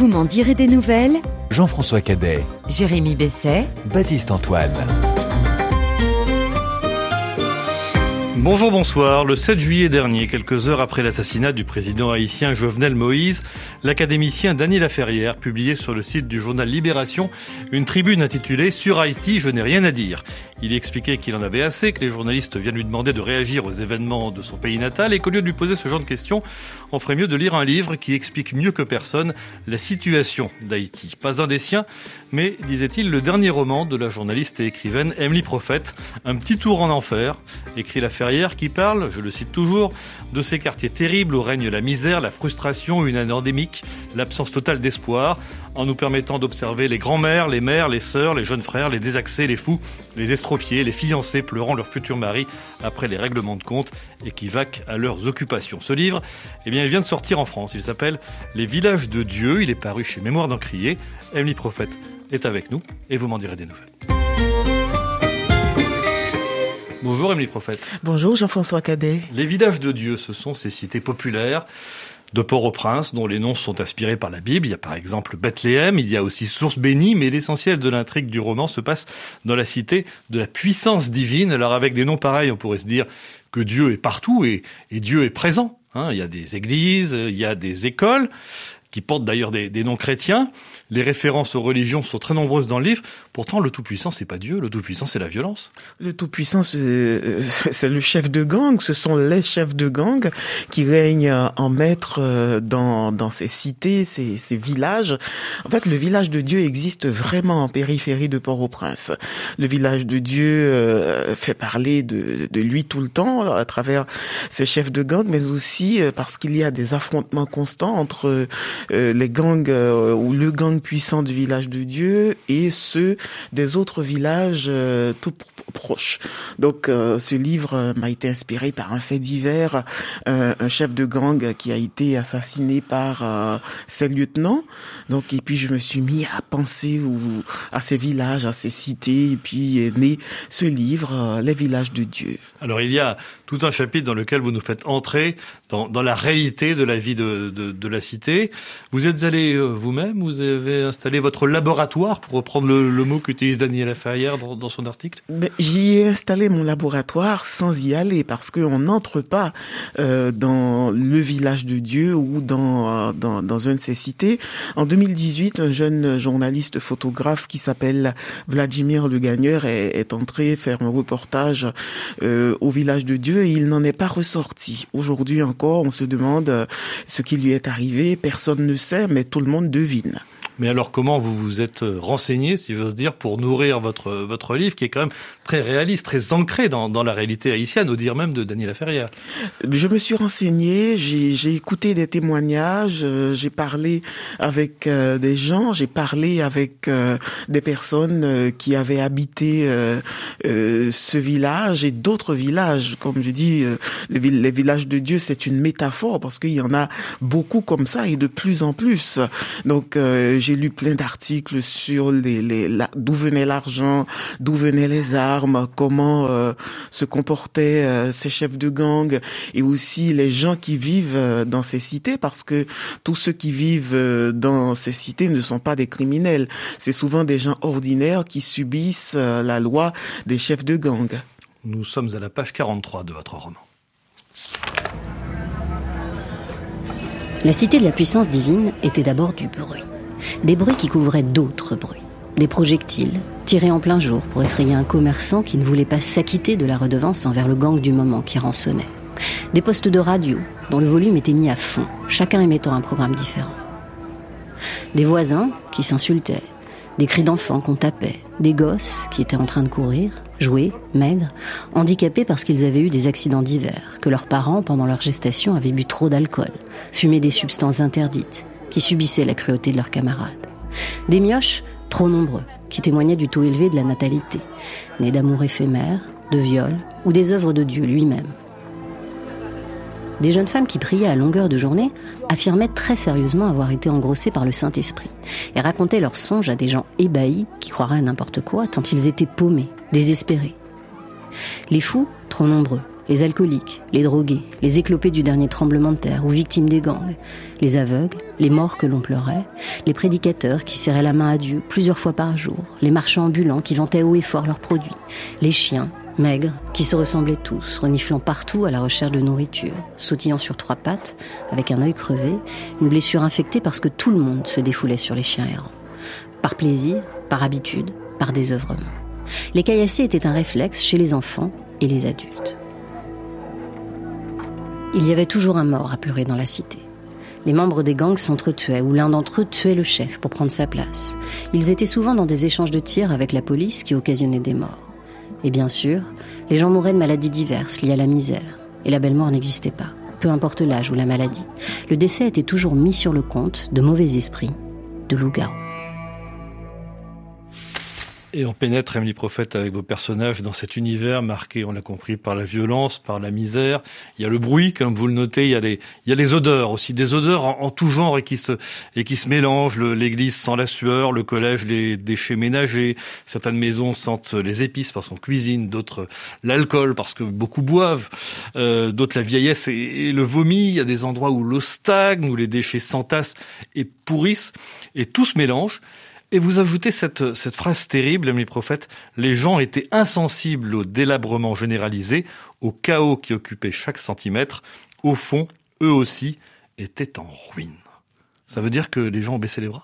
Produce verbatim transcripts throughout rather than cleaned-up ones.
Vous m'en direz des nouvelles. Jean-François Cadet, Jérémy Besset, Baptiste Antoine. Bonjour, bonsoir. Le sept juillet dernier, quelques heures après l'assassinat du président haïtien Jovenel Moïse, l'académicien Dany Laferrière publiait sur le site du journal Libération une tribune intitulée « Sur Haïti, je n'ai rien à dire ». Il expliquait qu'il en avait assez, que les journalistes viennent lui demander de réagir aux événements de son pays natal et qu'au lieu de lui poser ce genre de questions, on ferait mieux de lire un livre qui explique mieux que personne la situation d'Haïti. Pas un des siens, mais, disait-il, le dernier roman de la journaliste et écrivaine Emily Prophète, Un petit tour en enfer, écrit Laferrière, qui parle, je le cite toujours, de ces quartiers terribles où règne la misère, la frustration, une année endémique, l'absence totale d'espoir, en nous permettant d'observer les grands-mères, les mères, les sœurs, les jeunes frères, les désaxés, les fous, les estropiés, les fiancés pleurant leur futur mari après les règlements de compte et qui vaquent à leurs occupations. Ce livre, eh bien, il vient de sortir en France. Il s'appelle Les villages de Dieu. Il est paru chez Mémoire d'Encrier. Emily Prophète est avec nous et vous m'en direz des nouvelles. Bonjour Emily Prophète. Bonjour Jean-François Cadet. Les villages de Dieu, ce sont ces cités populaires de Port-au-Prince, dont les noms sont inspirés par la Bible. Il y a par exemple Bethléem, il y a aussi Source Bénie, mais l'essentiel de l'intrigue du roman se passe dans la cité de la puissance divine. Alors avec des noms pareils, on pourrait se dire que Dieu est partout et, et Dieu est présent. Hein, il y a des églises, il y a des écoles qui portent d'ailleurs des, des noms chrétiens. Les références aux religions sont très nombreuses dans le livre. Pourtant, le Tout-Puissant, c'est pas Dieu. Le Tout-Puissant, c'est la violence. Le Tout-Puissant, c'est, c'est le chef de gang. Ce sont les chefs de gang qui règnent en maître dans, dans ces cités, ces, ces villages. En fait, le village de Dieu existe vraiment en périphérie de Port-au-Prince. Le village de Dieu euh, fait parler de, de lui tout le temps à travers ces chefs de gang, mais aussi parce qu'il y a des affrontements constants entre euh, les gangs euh, ou le gang puissant du village de Dieu et ceux des autres villages euh, tout proches. Donc euh, ce livre euh, m'a été inspiré par un fait divers, euh, un chef de gang qui a été assassiné par euh, ses lieutenants. Donc et puis je me suis mis à penser ou, à ces villages, à ces cités, et puis est né ce livre, euh, Les villages de Dieu. Alors il y a tout un chapitre dans lequel vous nous faites entrer dans, dans la réalité de la vie de, de, de la cité. Vous êtes allé euh, vous-même, vous avez installé votre laboratoire, pour reprendre le, le mot qu'utilise Dany Laferrière dans, dans son article. Mais j'y ai installé mon laboratoire sans y aller, parce qu'on n'entre pas euh, dans le village de Dieu ou dans, euh, dans, dans une de ces cités. En deux mille dix-huit, un jeune journaliste photographe qui s'appelle Vladimir Le Gagneur est, est entré faire un reportage euh, au village de Dieu et il n'en est pas ressorti. Aujourd'hui encore, on se demande euh, ce qui lui est arrivé. Personne ne sait, mais tout le monde devine. Mais alors comment vous vous êtes renseigné, si j'ose dire, pour nourrir votre votre livre qui est quand même très réaliste, très ancré dans dans la réalité haïtienne, au dire même de Dany Laferrière? Je me suis renseigné, j'ai j'ai écouté des témoignages, euh, j'ai parlé avec euh, des gens, j'ai parlé avec euh, des personnes euh, qui avaient habité euh, euh, ce village et d'autres villages. Comme je dis, euh, les, les villages de Dieu, c'est une métaphore parce qu'il y en a beaucoup comme ça et de plus en plus. Donc euh, j'ai lu plein d'articles sur les, les la, d'où venait l'argent, d'où venaient les armes, comment euh, se comportaient euh, ces chefs de gang et aussi les gens qui vivent euh, dans ces cités, parce que tous ceux qui vivent euh, dans ces cités ne sont pas des criminels. C'est souvent des gens ordinaires qui subissent euh, la loi des chefs de gang. Nous sommes à la page quarante-trois de votre roman. La cité de la puissance divine était d'abord du bruit. Des bruits qui couvraient d'autres bruits. Des projectiles, tirés en plein jour pour effrayer un commerçant qui ne voulait pas s'acquitter de la redevance envers le gang du moment qui rançonnait. Des postes de radio, dont le volume était mis à fond, chacun émettant un programme différent. Des voisins qui s'insultaient, des cris d'enfants qu'on tapait, des gosses qui étaient en train de courir, jouer, maigres, handicapés parce qu'ils avaient eu des accidents divers, que leurs parents, pendant leur gestation, avaient bu trop d'alcool, fumé des substances interdites, qui subissaient la cruauté de leurs camarades. Des mioches trop nombreux, qui témoignaient du taux élevé de la natalité, nés d'amour éphémère, de viol ou des œuvres de Dieu lui-même. Des jeunes femmes qui priaient à longueur de journée affirmaient très sérieusement avoir été engrossées par le Saint-Esprit et racontaient leurs songes à des gens ébahis qui croiraient à n'importe quoi tant ils étaient paumés, désespérés. Les fous, trop nombreux, les alcooliques, les drogués, les éclopés du dernier tremblement de terre ou victimes des gangs, les aveugles, les morts que l'on pleurait, les prédicateurs qui serraient la main à Dieu plusieurs fois par jour, les marchands ambulants qui vantaient haut et fort leurs produits, les chiens, maigres, qui se ressemblaient tous, reniflant partout à la recherche de nourriture, sautillant sur trois pattes, avec un œil crevé, une blessure infectée parce que tout le monde se défoulait sur les chiens errants. Par plaisir, par habitude, par désœuvrement. Les caillassés étaient un réflexe chez les enfants et les adultes. Il y avait toujours un mort à pleurer dans la cité. Les membres des gangs s'entretuaient ou l'un d'entre eux tuait le chef pour prendre sa place. Ils étaient souvent dans des échanges de tirs avec la police qui occasionnaient des morts. Et bien sûr, les gens mouraient de maladies diverses liées à la misère. Et la belle mort n'existait pas, peu importe l'âge ou la maladie. Le décès était toujours mis sur le compte de mauvais esprits, de loups-garous. Et on pénètre, Émilie Prophète, avec vos personnages dans cet univers marqué, on l'a compris, par la violence, par la misère. Il y a le bruit, comme vous le notez, il y a les, il y a les odeurs aussi, des odeurs en, en tout genre et qui se, et qui se mélangent. Le, l'église sent la sueur, le collège les déchets ménagers. Certaines maisons sentent les épices parce qu'on cuisine, d'autres l'alcool parce que beaucoup boivent, euh, d'autres la vieillesse et, et le vomi. Il y a des endroits où l'eau stagne, où les déchets s'entassent et pourrissent, et tout se mélange. Et vous ajoutez cette, cette phrase terrible, Émilie Prophète, les gens étaient insensibles au délabrement généralisé, au chaos qui occupait chaque centimètre. Au fond, eux aussi étaient en ruine. Ça veut dire que les gens ont baissé les bras ?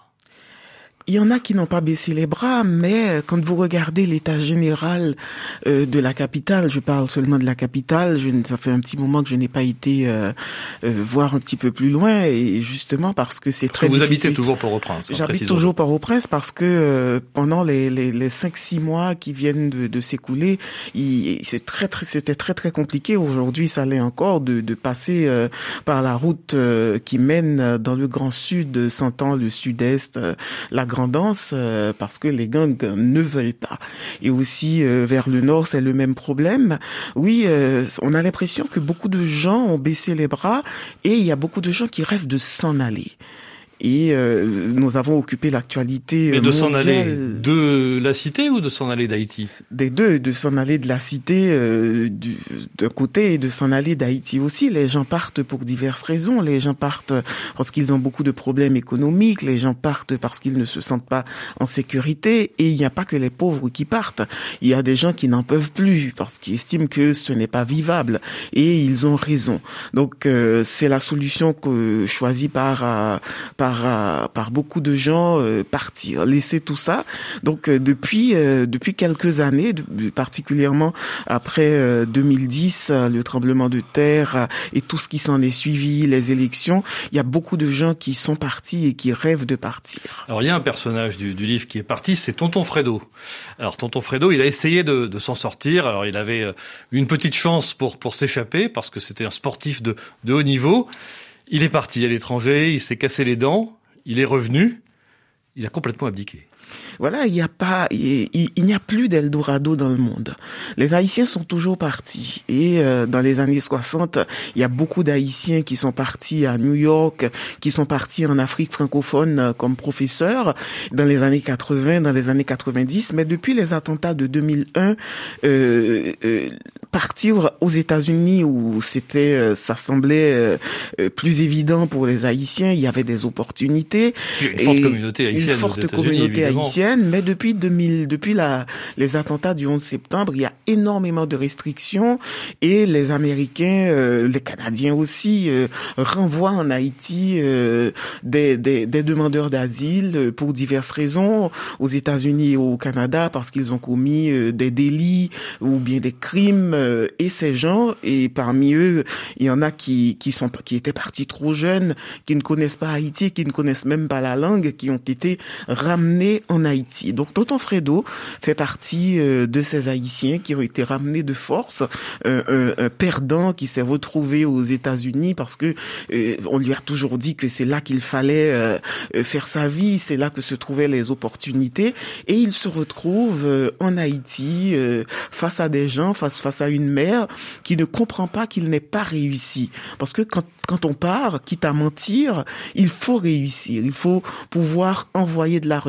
Il y en a qui n'ont pas baissé les bras, mais quand vous regardez l'état général euh, de la capitale, je parle seulement de la capitale, je, ça fait un petit moment que je n'ai pas été euh, euh, voir un petit peu plus loin, et justement parce que c'est parce très que vous difficile. habitez toujours Port-au-Prince. Hein, J'habite toujours Port-au-Prince parce que euh, pendant les les, les cinq six mois qui viennent de, de s'écouler, il, c'est très très c'était très très compliqué. Aujourd'hui, ça l'est encore de de passer euh, par la route euh, qui mène dans le Grand Sud, sentant le Sud-Est, euh, la Grande Danse, euh, parce que les gangs ne veulent pas. Et aussi euh, vers le nord, c'est le même problème. Oui, euh, on a l'impression que beaucoup de gens ont baissé les bras et il y a beaucoup de gens qui rêvent de s'en aller. Et euh, nous avons occupé l'actualité mondiale. Mais de s'en aller de la cité ou de s'en aller d'Haïti ? Des deux, de s'en aller de la cité euh, du, d'un côté et de s'en aller d'Haïti aussi. Les gens partent pour diverses raisons. Les gens partent parce qu'ils ont beaucoup de problèmes économiques. Les gens partent parce qu'ils ne se sentent pas en sécurité. Et il n'y a pas que les pauvres qui partent. Il y a des gens qui n'en peuvent plus parce qu'ils estiment que ce n'est pas vivable. Et ils ont raison. Donc euh, c'est la solution que choisie par euh, par Par, par beaucoup de gens, euh, partir, laisser tout ça. Donc euh, depuis euh, depuis quelques années, de, particulièrement après euh, deux mille dix, euh, le tremblement de terre euh, et tout ce qui s'en est suivi, les élections, il y a beaucoup de gens qui sont partis et qui rêvent de partir. Alors il y a un personnage du, du livre qui est parti, c'est Tonton Fredo. Alors Tonton Fredo, il a essayé de, de s'en sortir. Alors il avait une petite chance pour pour s'échapper parce que c'était un sportif de de haut niveau. Il est parti à l'étranger, il s'est cassé les dents, il est revenu, il a complètement abdiqué. Voilà, il n'y a pas, il, il, il n'y a plus d'Eldorado dans le monde. Les Haïtiens sont toujours partis. Et euh, dans les années soixante, il y a beaucoup d'Haïtiens qui sont partis à New York, qui sont partis en Afrique francophone euh, comme professeurs dans les années quatre-vingts, dans les années quatre-vingt-dix. Mais depuis les attentats de deux mille un, euh, euh, partir aux États-Unis où c'était, euh, ça semblait euh, plus évident pour les Haïtiens, il y avait des opportunités. Une forte communauté haïtienne Une forte aux États-Unis, communauté évidemment. haïtienne, mais depuis deux mille, depuis la, les attentats du onze septembre, il y a énormément de restrictions et les Américains, euh, les Canadiens aussi, euh, renvoient en Haïti euh, des, des, des demandeurs d'asile pour diverses raisons, aux États-Unis et au Canada parce qu'ils ont commis euh, des délits ou bien des crimes euh, et ces gens, et parmi eux, il y en a qui qui sont qui étaient partis trop jeunes, qui ne connaissent pas Haïti, qui ne connaissent même pas la langue, qui ont été ramenés en Haïti. Donc Tonton Fredo fait partie euh, de ces Haïtiens qui ont été ramenés de force, euh, un, un perdant qui s'est retrouvé aux États-Unis parce que euh, on lui a toujours dit que c'est là qu'il fallait euh, faire sa vie, c'est là que se trouvaient les opportunités, et il se retrouve euh, en Haïti euh, face à des gens, face face à une mère qui ne comprend pas qu'il n'ait pas réussi. Parce que quand quand on part, quitte à mentir, il faut réussir, il faut pouvoir envoyer de l'argent, faire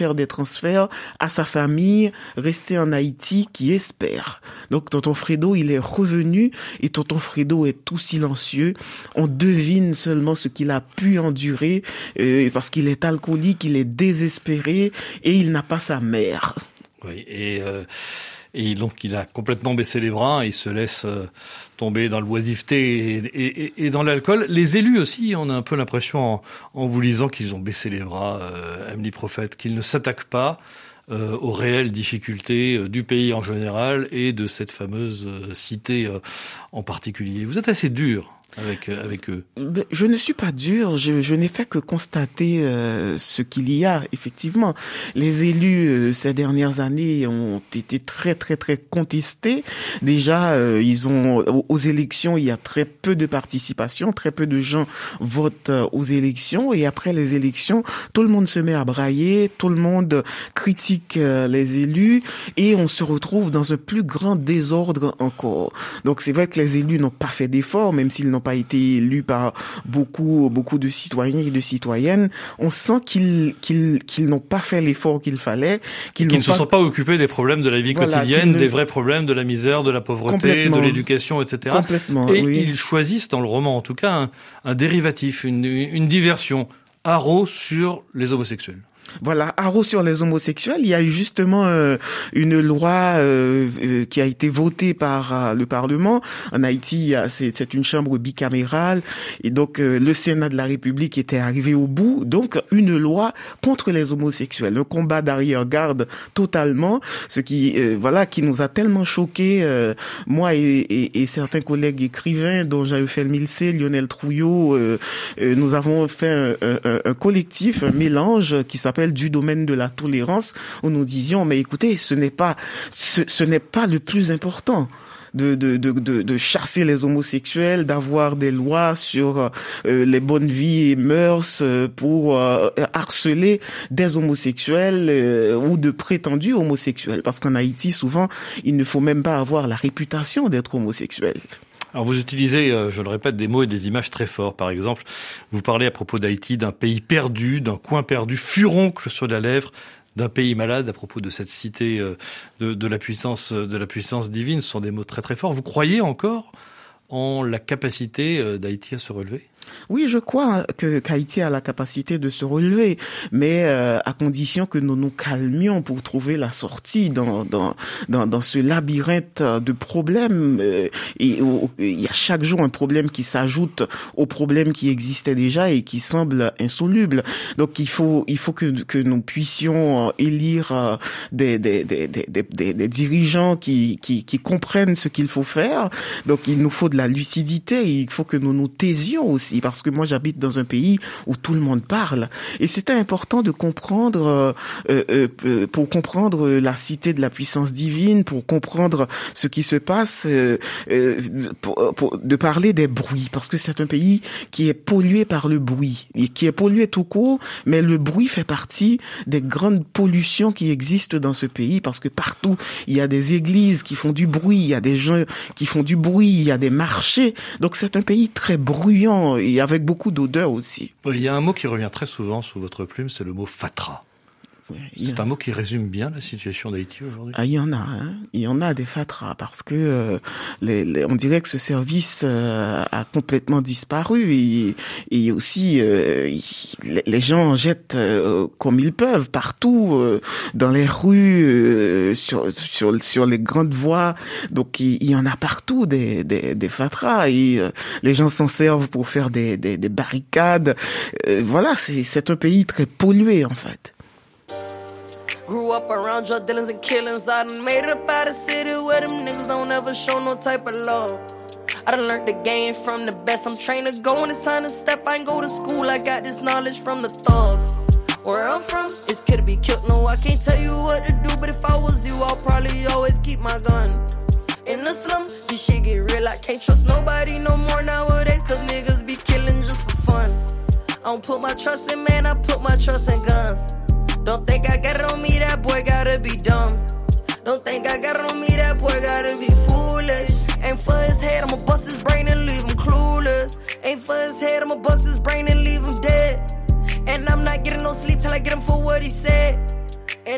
faire des transferts à sa famille restée en Haïti qui espère. Donc tonton Fredo, il est revenu et tonton Fredo est tout silencieux. On devine seulement ce qu'il a pu endurer euh, parce qu'il est alcoolique, il est désespéré et il n'a pas sa mère. Oui, et, euh, et donc il a complètement baissé les bras, il se laisse euh, tomber dans l'oisiveté et, et, et dans l'alcool. Les élus aussi, on a un peu l'impression en, en vous lisant qu'ils ont baissé les bras, euh, Emily Prophète, qu'ils ne s'attaquent pas euh, aux réelles difficultés euh, du pays en général et de cette fameuse euh, cité euh, en particulier. Vous êtes assez dur avec avec eux. Je ne suis pas dur, je, je n'ai fait que constater euh, ce qu'il y a. Effectivement, les élus euh, ces dernières années ont été très très très contestés. Déjà, euh, ils ont aux élections, il y a très peu de participation, très peu de gens votent aux élections, et après les élections, tout le monde se met à brailler, tout le monde critique euh, les élus, et on se retrouve dans un plus grand désordre encore. Donc c'est vrai que les élus n'ont pas fait d'efforts, même s'ils n'ont pas été élus par beaucoup beaucoup de citoyens et de citoyennes. On sent qu'ils qu'ils qu'ils n'ont pas fait l'effort qu'il fallait, qu'ils, qu'ils n'ont ne se pas... sont pas occupés des problèmes de la vie voilà, quotidienne, ne... des vrais problèmes de la misère, de la pauvreté, de l'éducation, et cetera. Complètement. Et oui. ils choisissent dans le roman, en tout cas, un, un dérivatif, une, une diversion, haro sur les homosexuels. Voilà, haro sur les homosexuels. Il y a eu justement euh, une loi euh, euh, qui a été votée par euh, le Parlement. En Haïti, c'est, c'est une chambre bicamérale, et donc euh, le Sénat de la République était arrivé au bout. Donc une loi contre les homosexuels, un combat d'arrière-garde totalement, ce qui euh, voilà qui nous a tellement choqués, euh, moi et, et, et certains collègues écrivains, dont j'avais fait le Milcé, Lionel Trouillot. Euh, euh, nous avons fait un, un, un collectif, un mélange qui s'appelle du domaine de la tolérance, où nous disions, mais écoutez, ce n'est pas, ce, ce n'est pas le plus important. De, de, de, de, de chasser les homosexuels, d'avoir des lois sur euh, les bonnes vies et mœurs euh, pour euh, harceler des homosexuels euh, ou de prétendus homosexuels. Parce qu'en Haïti, souvent, il ne faut même pas avoir la réputation d'être homosexuel. Alors vous utilisez, je le répète, des mots et des images très forts. Par exemple, vous parlez à propos d'Haïti d'un pays perdu, d'un coin perdu, furoncle sur la lèvre, d'un pays malade, à propos de cette cité de, de la puissance, de la puissance divine. Ce sont des mots très très forts. Vous croyez encore en la capacité d'Haïti à se relever ? Oui, je crois que qu'Haïti a la capacité de se relever, mais euh, à condition que nous nous calmions pour trouver la sortie dans dans dans, dans ce labyrinthe de problèmes. Euh, et où, il y a chaque jour un problème qui s'ajoute aux problèmes qui existaient déjà et qui semblent insolubles. Donc il faut il faut que que nous puissions élire des des des des des, des dirigeants qui qui qui comprennent ce qu'il faut faire. Donc il nous faut de la lucidité. Et il faut que nous nous taisions aussi. Parce que moi j'habite dans un pays où tout le monde parle, et c'était important de comprendre euh, euh, pour comprendre la cité de la puissance divine, pour comprendre ce qui se passe, euh, euh, pour, pour, de parler des bruits, parce que c'est un pays qui est pollué par le bruit, et qui est pollué tout court, mais le bruit fait partie des grandes pollutions qui existent dans ce pays, parce que partout il y a des églises qui font du bruit, il y a des gens qui font du bruit, il y a des marchés, donc c'est un pays très bruyant et avec beaucoup d'odeur aussi. Oui, il y a un mot qui revient très souvent sous votre plume, c'est le mot fatras. Oui, c'est a... un mot qui résume bien la situation d'Haïti aujourd'hui. Ah, il y en a, hein. Il y en a des fatras parce que euh, les, les, on dirait que ce service euh, a complètement disparu et, et aussi euh, il, les gens jettent euh, comme ils peuvent partout euh, dans les rues, euh, sur sur sur les grandes voies. Donc il, il y en a partout des des, des fatras et euh, les gens s'en servent pour faire des des, des barricades. Euh, voilà, c'est c'est un pays très pollué en fait. Grew up around drug dealings and killings. I done made it up out of city where them niggas don't ever show no type of love. I done learned the game from the best. I'm trained to go when it's time to step. I ain't go to school, I got this knowledge from the thugs. Where I'm from, it's kid to be killed. No, I can't tell you what to do, but if I was you, I'll probably always keep my gun. In the slum, this shit get real. I can't trust nobody no more nowadays, cause niggas be killing just for fun. I don't put my trust in man, I put my trust in guns. Don't think I got it on me, that boy gotta be dumb. Don't think I got it on me, that boy gotta be foolish. Ain't for his head, I'ma bust his brain and leave him clueless. Ain't for his head, I'ma bust his brain and leave him dead. And I'm not getting no sleep till I get him for what he said.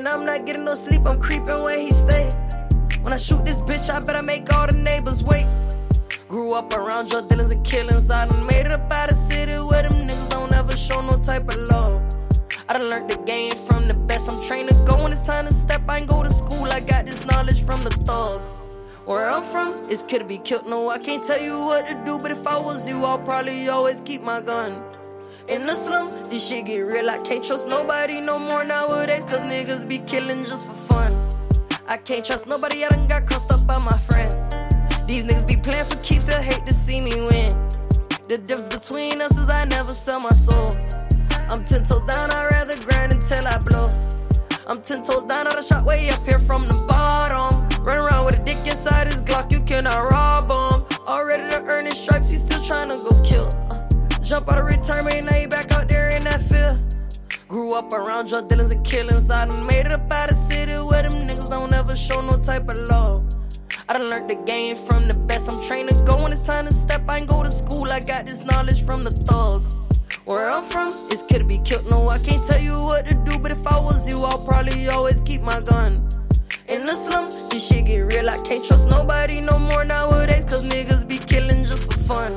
And I'm not getting no sleep, I'm creeping where he stay. When I shoot this bitch, I better make all the neighbors wait. Grew up around drug dealers and killings. I done made it up out of city where them niggas don't ever show no type of love. I done learned the game from the best. I'm trained to go when it's time to step. I ain't go to school, I got this knowledge from the thugs. Where I'm from, it's kid to be killed. No, I can't tell you what to do, but if I was you, I'll probably always keep my gun. In the slum, this shit get real. I can't trust nobody no more nowadays, cause niggas be killing just for fun. I can't trust nobody, I done got crossed up by my friends. These niggas be playing for keeps, they'll hate to see me win. The difference between us is I never sell my soul. I'm ten toes down, I'd rather grind until I blow. I'm ten toes down, out a shot way up here from the bottom. Run around with a dick inside his Glock, you cannot rob him. Already to earn his stripes, he's still trying to go kill. Uh, jump out of retirement, now he back out there in that field. Grew up around drug dealers and killings. I done made it up out of city where them niggas don't ever show no type of love. I done learned the game from the best. I'm trained to go when it's time to step. I ain't go to school, I got this knowledge from the thugs. Where I'm from, it's kid to be killed. No, I can't tell you what to do, but if I was you, I'll probably always keep my gun. In the slum, this shit get real. I can't trust nobody no more nowadays, cause niggas be killing just for fun.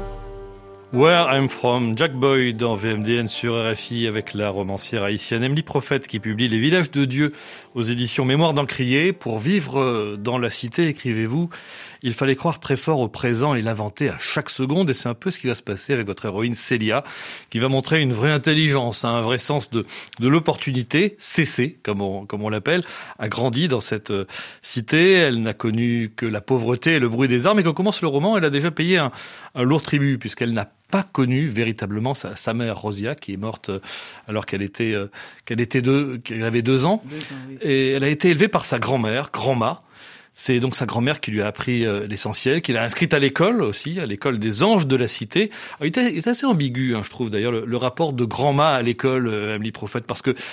Where I'm From, Jack Boyd dans V M D N sur R F I avec la romancière haïtienne Emily Prophète qui publie Les Villages de Dieu aux éditions Mémoire d'Encrier. Pour vivre dans la cité, écrivez-vous, il fallait croire très fort au présent et l'inventer à chaque seconde. Et c'est un peu ce qui va se passer avec votre héroïne Célia, qui va montrer une vraie intelligence, un vrai sens de, de l'opportunité. C C, comme on, comme on l'appelle, a grandi dans cette cité. Elle n'a connu que la pauvreté et le bruit des armes. Et quand commence le roman, elle a déjà payé un, un lourd tribut, puisqu'elle n'a pas connu véritablement sa, sa mère Rosia, qui est morte alors qu'elle était euh, qu'elle était deux, qu'elle avait deux ans. Deux ans oui. Et elle a été élevée par sa grand-mère, Grand-Ma. C'est donc sa grand-mère qui lui a appris euh, l'essentiel, qui l'a inscrite à l'école aussi, à l'école des anges de la cité. Alors, il, était, il était assez ambigu, hein, je trouve d'ailleurs, le, le rapport de Grand-Ma à l'école, euh, Emily Prophète, parce que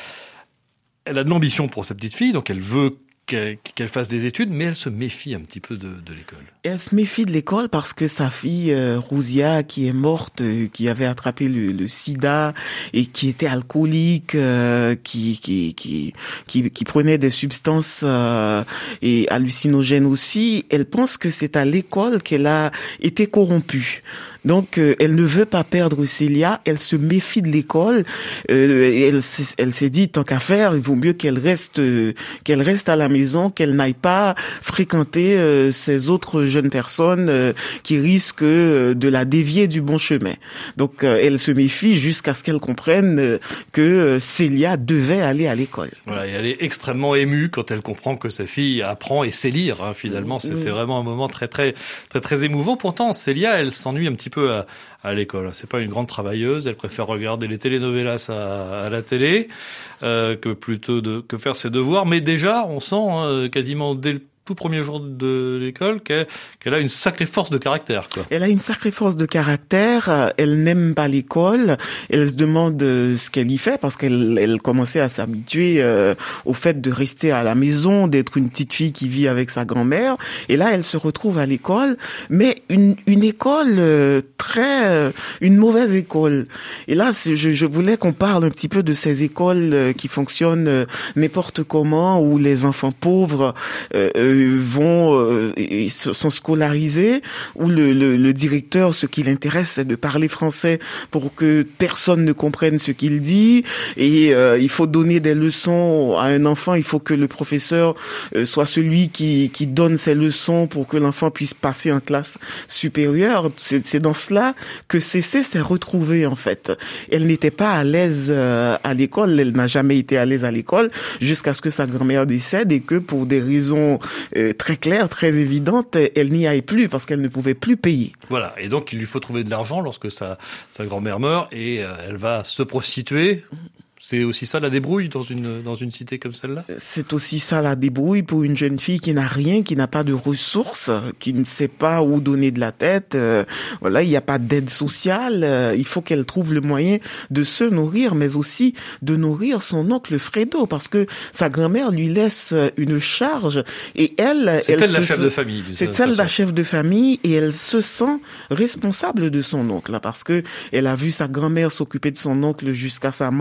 elle a de l'ambition pour sa petite fille, donc elle veut qu'elle, qu'elle fasse des études, mais elle se méfie un petit peu de, de l'école. Elle se méfie de l'école parce que sa fille, euh, Rosia, qui est morte, euh, qui avait attrapé le, le sida et qui était alcoolique, euh, qui, qui, qui, qui, qui prenait des substances euh, et hallucinogènes aussi, elle pense que c'est à l'école qu'elle a été corrompue. Donc, euh, elle ne veut pas perdre Célia, elle se méfie de l'école. Euh, elle, elle s'est dit, tant qu'à faire, il vaut mieux qu'elle reste, euh, qu'elle reste à la maison, qu'elle n'aille pas fréquenter euh, ces autres jeunes personnes euh, qui risquent euh, de la dévier du bon chemin. Donc, euh, elle se méfie jusqu'à ce qu'elle comprenne euh, que euh, Célia devait aller à l'école. Voilà, et elle est extrêmement émue quand elle comprend que sa fille apprend et sait lire. Hein, finalement, c'est, c'est vraiment un moment très, très, très, très émouvant. Pourtant, Célia, elle s'ennuie un petit peu à, à l'école. C'est pas une grande travailleuse. Elle préfère regarder les telenovelas à, à la télé euh, que plutôt de que faire ses devoirs. Mais déjà, on sent hein, quasiment dès le tout premier jour de l'école qu'elle, qu'elle a une sacrée force de caractère, quoi. Elle a une sacrée force de caractère. Elle n'aime pas l'école. Elle se demande ce qu'elle y fait parce qu'elle elle commençait à s'habituer euh, au fait de rester à la maison, d'être une petite fille qui vit avec sa grand-mère. Et là, elle se retrouve à l'école, mais une une école euh, très euh, une mauvaise école. Et là, je, je voulais qu'on parle un petit peu de ces écoles euh, qui fonctionnent euh, n'importe comment, où les enfants pauvres euh, vont euh, sont scolarisés, où le, le, le directeur, ce qui l'intéresse, c'est de parler français pour que personne ne comprenne ce qu'il dit. Et euh, il faut donner des leçons à un enfant. Il faut que le professeur euh, soit celui qui, qui donne ces leçons pour que l'enfant puisse passer en classe supérieure. C'est, c'est dans cela que Cécé s'est retrouvée, en fait. Elle n'était pas à l'aise euh, à l'école. Elle n'a jamais été à l'aise à l'école jusqu'à ce que sa grand-mère décède et que pour des raisons Euh, très claire, très évidente, elle n'y aille plus parce qu'elle ne pouvait plus payer. Voilà, et donc il lui faut trouver de l'argent lorsque sa, sa grand-mère meurt et euh, elle va se prostituer. C'est aussi ça la débrouille dans une dans une cité comme celle-là. C'est aussi ça la débrouille pour une jeune fille qui n'a rien, qui n'a pas de ressources, qui ne sait pas où donner de la tête. Euh, voilà, il n'y a pas d'aide sociale. Euh, il faut qu'elle trouve le moyen de se nourrir, mais aussi de nourrir son oncle Fredo, parce que sa grand-mère lui laisse une charge et elle, c'est elle, elle se, la chef de famille. C'est elle la chef de famille et elle se sent responsable de son oncle, parce que elle a vu sa grand-mère s'occuper de son oncle jusqu'à sa mort.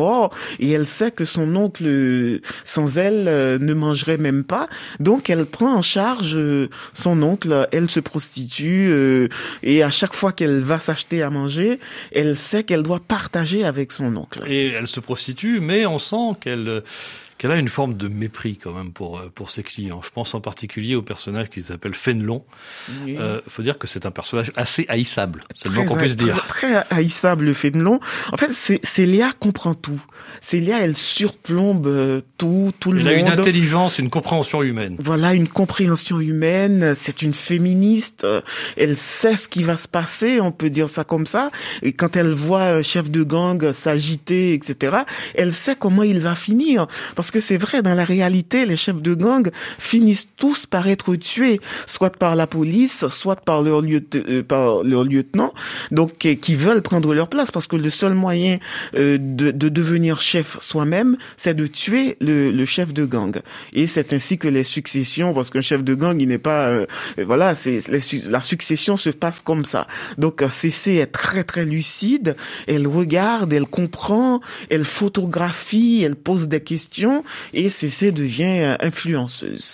et elle sait que son oncle, sans elle, ne mangerait même pas. Donc, elle prend en charge son oncle, elle se prostitue, euh, et à chaque fois qu'elle va s'acheter à manger, elle sait qu'elle doit partager avec son oncle. Et elle se prostitue, mais on sent qu'elle... qu'elle a une forme de mépris quand même pour pour ses clients. Je pense en particulier au personnage qui s'appelle Fénelon. Il oui. euh, faut dire que c'est un personnage assez haïssable, c'est le moins qu'on puisse dire. Très, très haïssable, Fénelon. En fait, c'est, Célia comprend tout. Célia, elle surplombe tout, tout le elle monde. Elle a une intelligence, une compréhension humaine. Voilà, une compréhension humaine. C'est une féministe. Elle sait ce qui va se passer, on peut dire ça comme ça. Et quand elle voit un chef de gang s'agiter, et cetera, elle sait comment il va finir. Parce Parce que c'est vrai, dans la réalité, les chefs de gang finissent tous par être tués, soit par la police, soit par leur, lieu, euh, par leur lieutenant, donc euh, qui veulent prendre leur place, parce que le seul moyen euh, de, de devenir chef soi-même, c'est de tuer le, le chef de gang. Et c'est ainsi que les successions, parce qu'un chef de gang, il n'est pas... Euh, voilà, c'est les, la succession se passe comme ça. Donc C C est très très lucide, elle regarde, elle comprend, elle photographie, elle pose des questions, et C C devient influenceuse.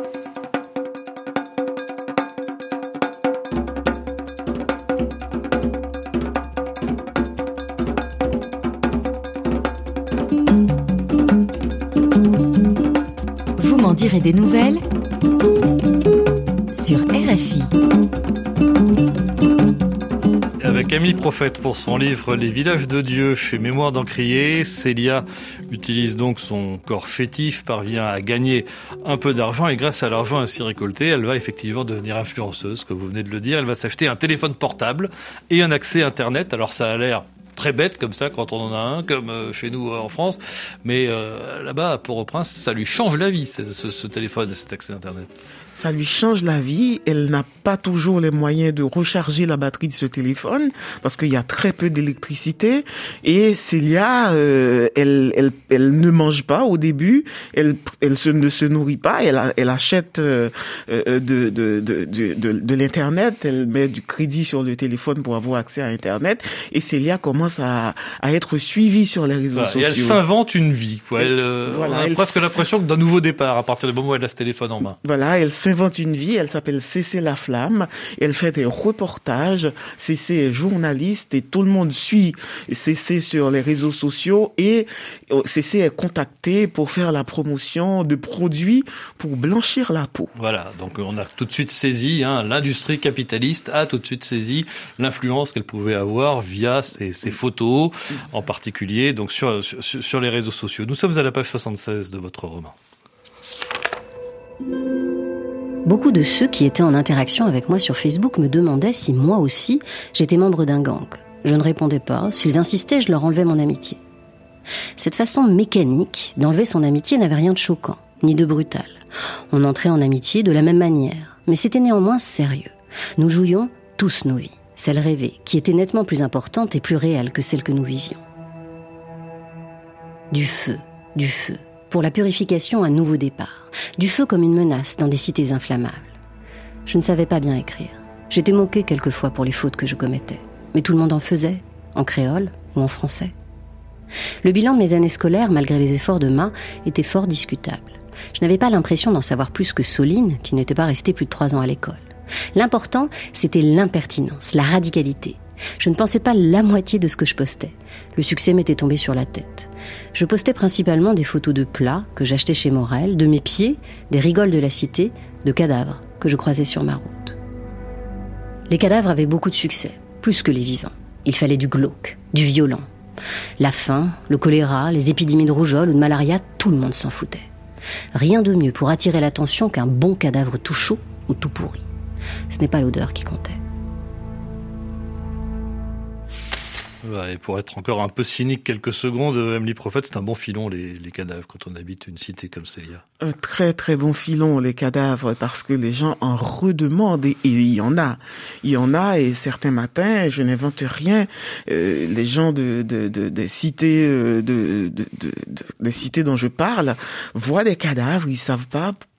Vous m'en direz des nouvelles sur R F I. Avec Camille Prophète pour son livre Les villages de Dieu chez Mémoire d'Encrier, Célia utilise donc son corps chétif, parvient à gagner un peu d'argent et grâce à l'argent ainsi récolté, elle va effectivement devenir influenceuse, comme vous venez de le dire. Elle va s'acheter un téléphone portable et un accès Internet. Alors ça a l'air très bête comme ça quand on en a un, comme chez nous en France, mais euh, là-bas à Port-au-Prince, ça lui change la vie, ce, ce, ce téléphone et cet accès Internet. Ça lui change la vie. Elle n'a pas toujours les moyens de recharger la batterie de ce téléphone parce qu'il y a très peu d'électricité. Et Célia, euh, elle, elle, elle ne mange pas au début. Elle, elle se, ne se nourrit pas. Elle, elle achète euh, de, de, de, de, de, de l'internet. Elle met du crédit sur le téléphone pour avoir accès à Internet. Et Célia commence à, à être suivie sur les réseaux voilà, sociaux. Et elle s'invente une vie, quoi. Elle, voilà, on a elle presque l'impression que d'un nouveau départ à partir du moment où elle a ce téléphone en main. Voilà, elle invente une vie, elle s'appelle Cécé La Flamme, elle fait des reportages, Cécé est journaliste et tout le monde suit Cécé sur les réseaux sociaux et Cécé est contactée pour faire la promotion de produits pour blanchir la peau. Voilà, donc on a tout de suite saisi, hein, l'industrie capitaliste a tout de suite saisi l'influence qu'elle pouvait avoir via ses, ses photos, en particulier donc sur, sur, sur les réseaux sociaux. Nous sommes à la page soixante-seize de votre roman. Beaucoup de ceux qui étaient en interaction avec moi sur Facebook me demandaient si moi aussi j'étais membre d'un gang. Je ne répondais pas. S'ils insistaient, je leur enlevais mon amitié. Cette façon mécanique d'enlever son amitié n'avait rien de choquant, ni de brutal. On entrait en amitié de la même manière, mais c'était néanmoins sérieux. Nous jouions tous nos vies, celle rêvée, qui était nettement plus importante et plus réelle que celle que nous vivions. Du feu, du feu. Pour la purification, un nouveau départ. Du feu comme une menace dans des cités inflammables. Je ne savais pas bien écrire. J'étais moquée quelquefois pour les fautes que je commettais. Mais tout le monde en faisait, en créole ou en français. Le bilan de mes années scolaires, malgré les efforts de main, était fort discutable. Je n'avais pas l'impression d'en savoir plus que Soline, qui n'était pas restée plus de trois ans à l'école. L'important, c'était l'impertinence, la radicalité. Je ne pensais pas la moitié de ce que je postais. Le succès m'était tombé sur la tête. Je postais principalement des photos de plats que j'achetais chez Morel, de mes pieds, des rigoles de la cité, de cadavres que je croisais sur ma route. Les cadavres avaient beaucoup de succès, plus que les vivants. Il fallait du glauque, du violent. La faim, le choléra, les épidémies de rougeole ou de malaria, tout le monde s'en foutait. Rien de mieux pour attirer l'attention qu'un bon cadavre tout chaud ou tout pourri. Ce n'est pas l'odeur qui comptait. Et pour être encore un peu cynique quelques secondes, Emily Prophète, c'est un bon filon, les, les cadavres, quand on habite une cité comme Célia. Un très très bon filon, les cadavres, parce que les gens en redemandent, et, et il y en a. Il y en a, et certains matins, je n'invente rien, euh, les gens de, de, de, des cités, euh, de, de, de, de, des cités dont je parle, voient des cadavres, ils savent pas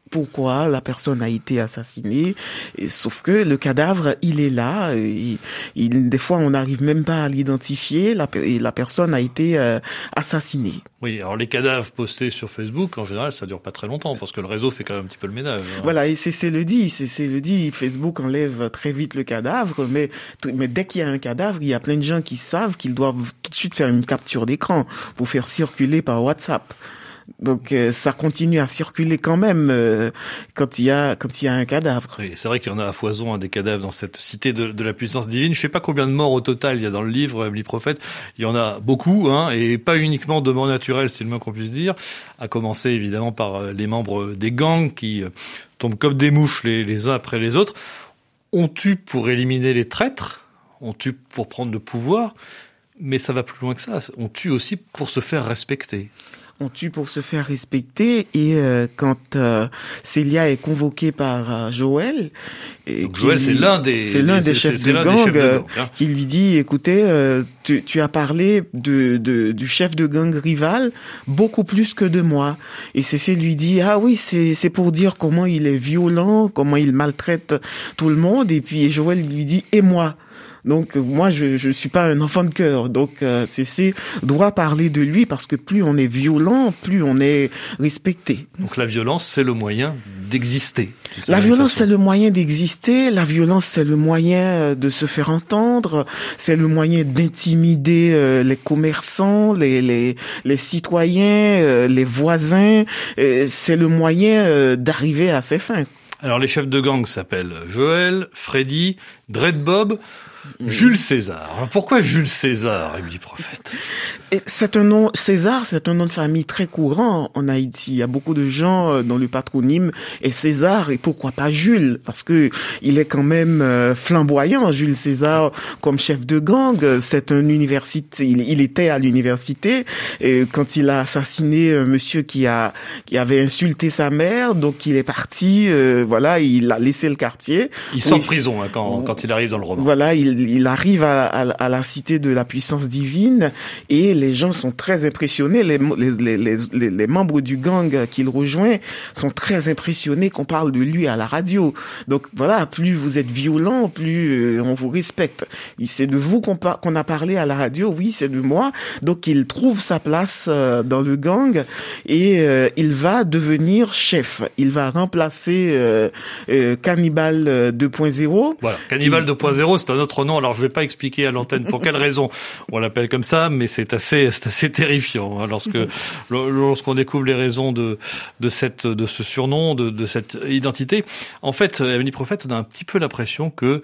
pourquoi la personne a été assassinée. Et, sauf que le cadavre, il est là. Il, il, des fois, on n'arrive même pas à l'identifier. La, et la personne a été euh, assassinée. Oui, alors les cadavres postés sur Facebook, en général, ça dure pas très longtemps parce que le réseau fait quand même un petit peu le ménage. Hein. Voilà, et c'est, c'est le dit, c'est, c'est le dit. Facebook enlève très vite le cadavre, mais, mais dès qu'il y a un cadavre, il y a plein de gens qui savent qu'ils doivent tout de suite faire une capture d'écran pour faire circuler par WhatsApp. Donc euh, ça continue à circuler quand même euh, quand il y a quand il y a un cadavre. Oui, c'est vrai qu'il y en a à foison hein, des cadavres dans cette cité de, de la puissance divine. Je sais pas combien de morts au total il y a dans le livre Emily Prophète. Il y en a beaucoup, hein, et pas uniquement de morts naturelles, c'est le moins qu'on puisse dire. À commencer évidemment par les membres des gangs qui euh, tombent comme des mouches les, les uns après les autres. On tue pour éliminer les traîtres, on tue pour prendre le pouvoir, mais ça va plus loin que ça. On tue aussi pour se faire respecter. On tue pour se faire respecter et euh, quand euh, Célia est convoquée par euh, Joël, et donc Joël lui, c'est l'un des c'est l'un des, des chefs, c'est, de, c'est gang, chefs de gang hein. Qui lui dit écoutez euh, tu, tu as parlé de, de du chef de gang rival beaucoup plus que de moi. Et Cécile lui dit ah oui c'est c'est pour dire comment il est violent, comment il maltraite tout le monde. Et puis Joël lui dit et moi. Donc moi je je suis pas un enfant de cœur. Donc euh, Cécile doit parler de lui parce que plus on est violent, plus on est respecté. Donc la violence c'est le moyen d'exister. La violence c'est le moyen d'exister, la violence c'est le moyen de se faire entendre, c'est le moyen d'intimider euh, les commerçants, les les les citoyens, euh, les voisins, euh, c'est le moyen euh, d'arriver à ses fins. Alors les chefs de gang s'appellent Joël, Freddy, Dread Bob, Jules César. Pourquoi Jules César, Emily Prophète ? Et c'est un nom, César, c'est un nom de famille très courant en Haïti. Il y a beaucoup de gens dont le patronyme est César, et pourquoi pas Jules? Parce que il est quand même flamboyant, Jules César, comme chef de gang. C'est un université, il, il était à l'université, et quand il a assassiné un monsieur qui a, qui avait insulté sa mère, donc il est parti, euh, voilà, il a laissé le quartier. Il sort oui. de prison, hein, quand, quand il arrive dans le roman. Voilà, il Il arrive à, à, à la cité de la puissance divine et les gens sont très impressionnés. Les, les, les, les, les membres du gang qu'il rejoint sont très impressionnés qu'on parle de lui à la radio. Donc voilà, plus vous êtes violent, plus on vous respecte. C'est de vous qu'on, par, qu'on a parlé à la radio, oui, c'est de moi. Donc il trouve sa place dans le gang et euh, il va devenir chef. Il va remplacer euh, euh, Cannibal deux point zéro. Voilà, Cannibal deux point zéro, c'est un autre nom. Alors je vais pas expliquer à l'antenne pour quelle raison on l'appelle comme ça, mais c'est assez, c'est assez terrifiant hein, lorsque lorsqu'on découvre les raisons de de cette de ce surnom, de de cette identité. En fait, Emily Prophète, on a un petit peu l'impression que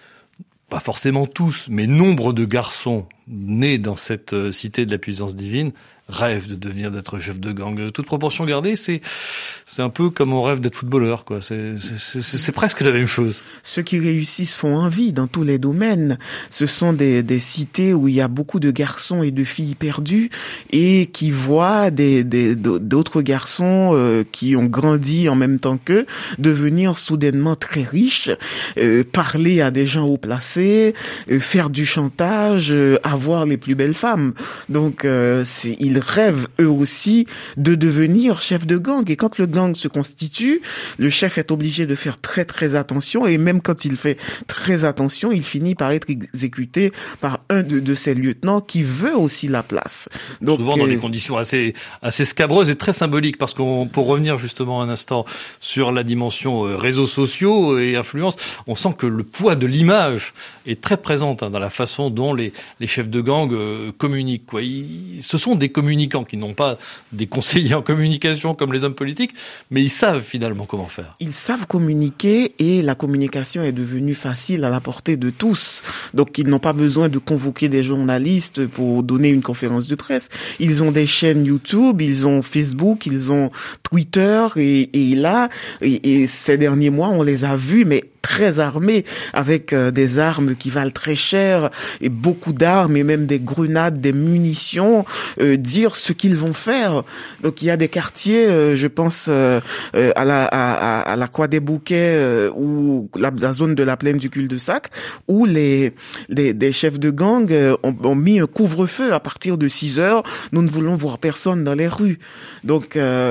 pas forcément tous, mais nombre de garçons nés dans cette cité de la puissance divine rêvent de devenir d'être chef de gang. Toute proportion gardée, c'est c'est un peu comme on rêve d'être footballeur, quoi. C'est c'est c'est, c'est presque la même chose. Ceux qui réussissent font envie dans tous les domaines. Ce sont des des cités où il y a beaucoup de garçons et de filles perdus et qui voient des des d'autres garçons euh, qui ont grandi en même temps qu'eux devenir soudainement très riches, euh, parler à des gens haut placés, euh, faire du chantage, euh, avoir les plus belles femmes. Donc euh, c'est ils rêvent eux aussi de devenir chef de gang. Et quand le gang se constitue, le chef est obligé de faire très très attention. Et même quand il fait très attention, il finit par être exécuté par un de, de ses lieutenants qui veut aussi la place. Donc, souvent dans euh... des conditions assez assez scabreuses et très symboliques. Parce qu'on pour revenir justement un instant sur la dimension euh, réseaux sociaux et influence, on sent que le poids de l'image est très présente hein, dans la façon dont les les chefs de gang euh, communiquent. Quoi. Ils, ce sont des communicants qui n'ont pas des conseillers en communication comme les hommes politiques, mais ils savent finalement comment faire. Ils savent communiquer et la communication est devenue facile à la portée de tous. Donc ils n'ont pas besoin de convoquer des journalistes pour donner une conférence de presse. Ils ont des chaînes YouTube, ils ont Facebook, ils ont Twitter et, et là, et, et ces derniers mois, on les a vus, mais très armés, avec euh, des armes qui valent très cher, et beaucoup d'armes, et même des grenades, des munitions, euh, dire ce qu'ils vont faire. Donc il y a des quartiers, euh, je pense euh, euh, à la à, à la Croix des Bouquets, euh, ou la, la zone de la plaine du cul-de-sac, où les, les des chefs de gang euh, ont, ont mis un couvre-feu à partir de six heures. Nous ne voulons voir personne dans les rues. Donc euh, voilà,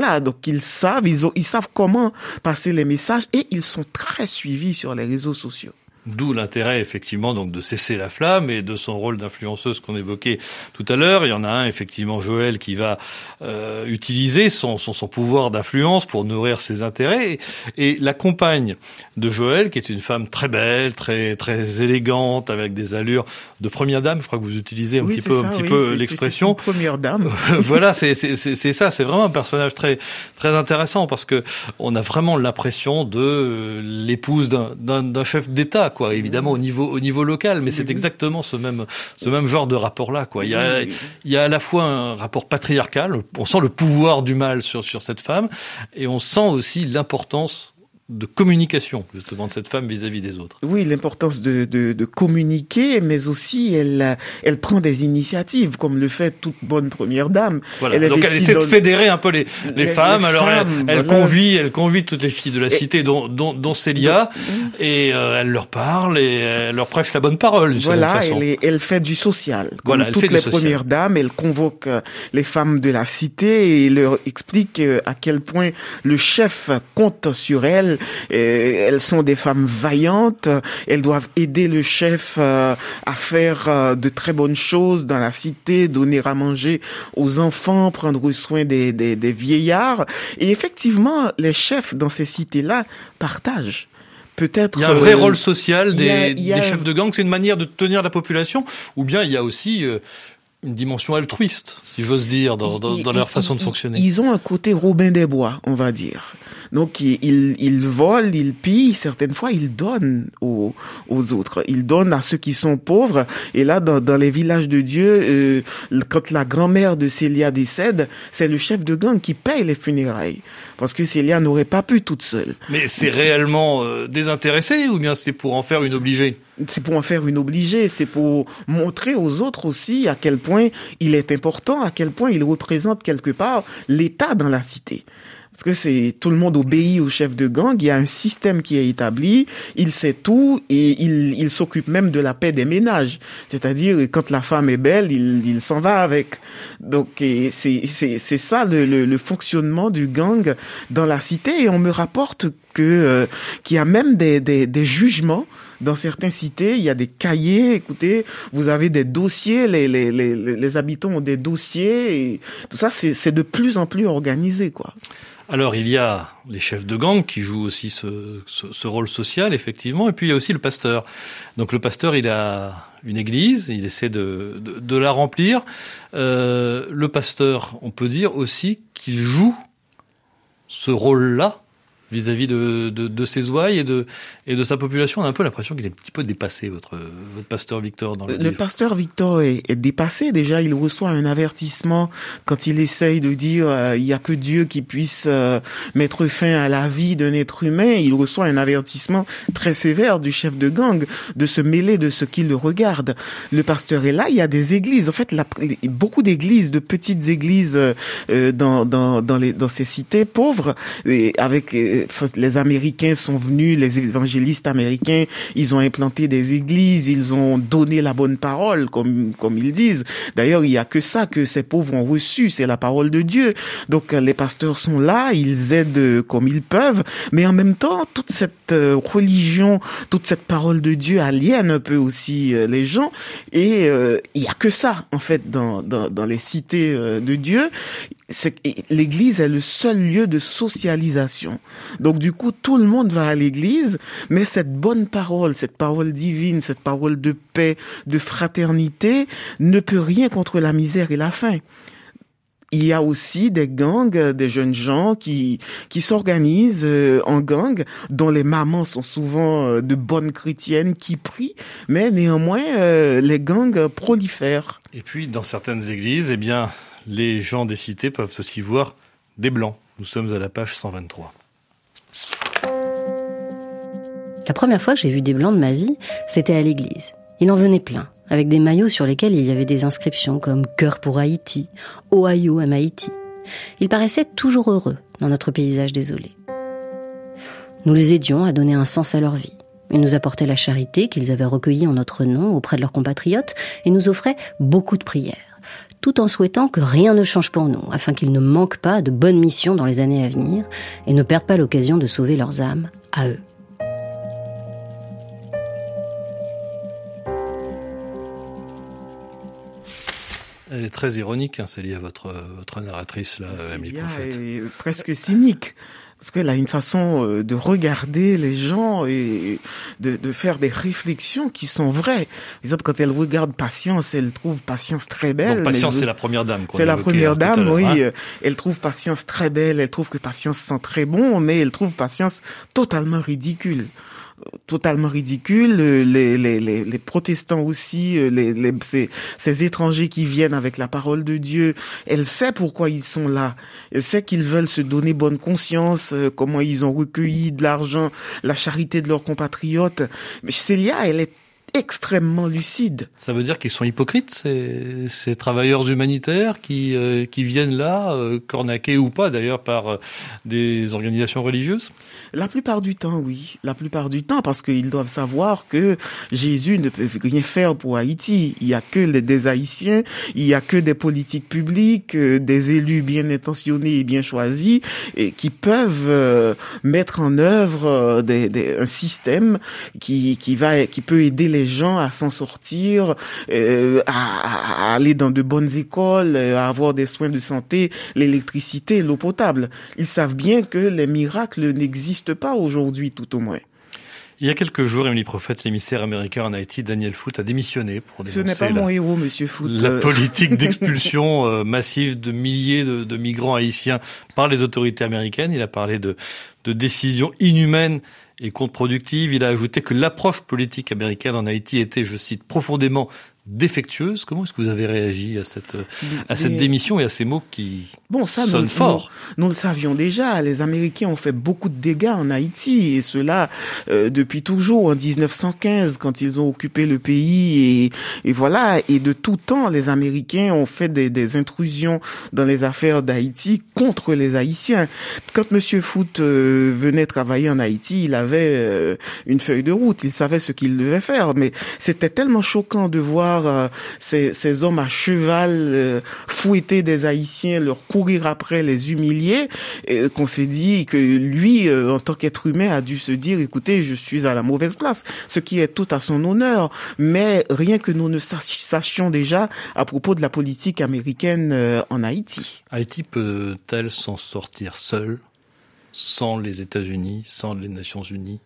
Voilà, donc ils savent, ils ont, ils savent comment passer les messages et ils sont très suivis sur les réseaux sociaux. D'où l'intérêt, effectivement, donc de cesser la flamme et de son rôle d'influenceuse qu'on évoquait tout à l'heure. Il y en a un, effectivement, Joël, qui va euh, utiliser son, son, son pouvoir d'influence pour nourrir ses intérêts. Et, et la compagne de Joël, qui est une femme très belle, très très élégante, avec des allures de première dame, je crois que vous utilisez un oui, petit peu, ça, un petit oui, peu c'est, l'expression. C'est une première dame. Voilà, c'est, c'est, c'est, c'est ça. C'est vraiment un personnage très très intéressant parce que on a vraiment l'impression de l'épouse d'un, d'un, d'un chef d'État, quoi, évidemment au niveau au niveau local, mais c'est exactement ce même ce même genre de rapport là, quoi. Il y a il y a à la fois un rapport patriarcal, on sent le pouvoir du mâle sur sur cette femme, et on sent aussi l'importance de communication, justement, de cette femme vis-à-vis des autres. Oui, l'importance de, de, de communiquer, mais aussi elle, elle prend des initiatives, comme le fait toute bonne première dame. Voilà. Elle Donc elle essaie dans... de fédérer un peu les, les, les femmes. Les Alors femmes, elle, elle voilà. convie, elle convie toutes les filles de la cité, et... dont, dont, dont Célia, et euh, elle leur parle et elle leur prêche la bonne parole. Voilà, elle, est, elle fait du social. Comme voilà, elle toutes fait les du premières dames, elle convoque les femmes de la cité et leur explique à quel point le chef compte sur elle. Et elles sont des femmes vaillantes, elles doivent aider le chef euh, à faire euh, de très bonnes choses dans la cité, donner à manger aux enfants, prendre soin des, des, des vieillards. Et effectivement, les chefs dans ces cités-là partagent. Peut-être, il y a un vrai euh, rôle social des, a, des a... chefs de gang, c'est une manière de tenir la population, ou bien il y a aussi... Euh, une dimension altruiste, si j'ose dire, dans, dans, dans leur façon de fonctionner. Ils ont un côté Robin des Bois, on va dire. Donc, ils, ils, ils volent, ils pillent, certaines fois, ils donnent aux, aux autres. Ils donnent à ceux qui sont pauvres. Et là, dans, dans les villages de Dieu, euh, quand la grand-mère de Célia décède, c'est le chef de gang qui paye les funérailles. Parce que Célia n'aurait pas pu toute seule. Mais c'est réellement euh, désintéressé ou bien c'est pour en faire une obligée ? C'est pour en faire une obligée, c'est pour montrer aux autres aussi à quel point il est important, à quel point il représente quelque part l'État dans la cité. Parce que c'est tout le monde obéit au chef de gang, il y a un système qui est établi, il sait tout et il, il s'occupe même de la paix des ménages. C'est-à-dire, quand la femme est belle, il, il s'en va avec. Donc, c'est, c'est, c'est ça le, le, le fonctionnement du gang dans la cité. Et on me rapporte que, euh, qu'il y a même des, des, des jugements. Dans certaines cités, il y a des cahiers. Écoutez, vous avez des dossiers. Les, les, les, les habitants ont des dossiers. Et tout ça, c'est, c'est de plus en plus organisé, quoi. Alors, il y a les chefs de gang qui jouent aussi ce, ce, ce rôle social, effectivement. Et puis, il y a aussi le pasteur. Donc, le pasteur, il a une église. Il essaie de, de, de la remplir. Euh, le pasteur, on peut dire aussi qu'il joue ce rôle-là vis-à-vis de, de, de ses ouailles et de, et de sa population. On a un peu l'impression qu'il est un petit peu dépassé, votre, votre pasteur Victor, dans le, le livre. pasteur Victor est, est dépassé. Déjà, il reçoit un avertissement quand il essaye de dire euh, il y a que Dieu qui puisse euh, mettre fin à la vie d'un être humain. Il reçoit un avertissement très sévère du chef de gang de se mêler de ce qui le regarde. Le pasteur est là. Il y a des églises. En fait, la, beaucoup d'églises, de petites églises euh, dans, dans, dans, les, dans ces cités pauvres, et avec euh, les Américains sont venus, les évangélistes américains, ils ont implanté des églises, ils ont donné la bonne parole, comme comme ils disent. D'ailleurs, il y a que ça que ces pauvres ont reçu, c'est la parole de Dieu. Donc, les pasteurs sont là, ils aident comme ils peuvent, mais en même temps, toute cette religion, toute cette parole de Dieu aliène un peu aussi les gens. Et euh, il y a que ça, en fait, dans dans, dans les cités de Dieu. C'est, l'église est le seul lieu de socialisation. Donc du coup, tout le monde va à l'église, mais cette bonne parole, cette parole divine, cette parole de paix, de fraternité, ne peut rien contre la misère et la faim. Il y a aussi des gangs, des jeunes gens qui qui s'organisent en gang, dont les mamans sont souvent de bonnes chrétiennes qui prient, mais néanmoins, les gangs prolifèrent. Et puis, dans certaines églises, eh bien, les gens des cités peuvent aussi voir des blancs. Nous sommes à la page cent vingt-trois. La première fois que j'ai vu des blancs de ma vie, c'était à l'église. Il en venait plein, avec des maillots sur lesquels il y avait des inscriptions comme « Cœur pour Haïti »,« Ohio aime Haïti ». Ils paraissaient toujours heureux dans notre paysage désolé. Nous les aidions à donner un sens à leur vie. Ils nous apportaient la charité qu'ils avaient recueillie en notre nom auprès de leurs compatriotes et nous offraient beaucoup de prières. tout en souhaitant que rien ne change pour nous, afin qu'ils ne manquent pas de bonnes missions dans les années à venir et ne perdent pas l'occasion de sauver leurs âmes à eux. Elle est très ironique, hein, Célia, votre, votre narratrice, là, Émilie Prophète. Est presque cynique. Parce qu'elle a une façon de regarder les gens et de, de faire des réflexions qui sont vraies. Par exemple, quand elle regarde Patience, elle trouve Patience très belle. Donc Patience, mais c'est la première dame. C'est la première dame, oui. Hein. Elle trouve Patience très belle, elle trouve que Patience sent très bon, mais elle trouve Patience totalement ridicule. Totalement ridicule. Les, les, les, les protestants aussi, les, les, ces, ces étrangers qui viennent avec la parole de Dieu, elle sait pourquoi ils sont là. Elle sait qu'ils veulent se donner bonne conscience, comment ils ont recueilli de l'argent, la charité de leurs compatriotes. Mais Célia, elle est extrêmement lucide. Ça veut dire qu'ils sont hypocrites, ces, ces travailleurs humanitaires qui, euh, qui viennent là, euh, cornaqués ou pas d'ailleurs par euh, des organisations religieuses? La plupart du temps, oui. La plupart du temps, parce qu'ils doivent savoir que Jésus ne peut rien faire pour Haïti. Il y a que les, des Haïtiens, il y a que des politiques publiques, euh, des élus bien intentionnés et bien choisis, et qui peuvent euh, mettre en œuvre euh, des, des, un système qui, qui va, qui peut aider les gens à s'en sortir, euh, à, à aller dans de bonnes écoles, à avoir des soins de santé, l'électricité, l'eau potable. Ils savent bien que les miracles n'existent pas aujourd'hui, tout au moins. Il y a quelques jours, Émilie Prophète, l'émissaire américain en Haïti, Daniel Foote, a démissionné pour dénoncer Ce n'est pas la, mon héros, monsieur Foote. la politique d'expulsion euh, massive de milliers de, de migrants haïtiens par les autorités américaines. Il a parlé de, de décisions inhumaines et contre-productive. Il a ajouté que l'approche politique américaine en Haïti était, je cite, profondément défectueuse. Comment est-ce que vous avez réagi à cette, à cette démission et à ces mots qui bon, ça, sonnent nous, fort? Nous, nous le savions déjà. Les Américains ont fait beaucoup de dégâts en Haïti, et cela euh, depuis toujours, en dix-neuf cent quinze, quand ils ont occupé le pays. Et, et voilà, et de tout temps, les Américains ont fait des, des intrusions dans les affaires d'Haïti contre les Haïtiens. Quand monsieur Foote euh, venait travailler en Haïti, il avait euh, une feuille de route. Il savait ce qu'il devait faire. Mais c'était tellement choquant de voir euh, ces, ces hommes à cheval euh, fouetter des Haïtiens, leur courir après, les humilier, euh, qu'on s'est dit que lui, euh, en tant qu'être humain, a dû se dire, écoutez, je suis à la mauvaise place, ce qui est tout à son honneur. Mais rien que nous ne sachions déjà à propos de la politique américaine euh, en Haïti. Haïti peut-elle s'en sortir seule, sans les États-Unis, sans les Nations Unies?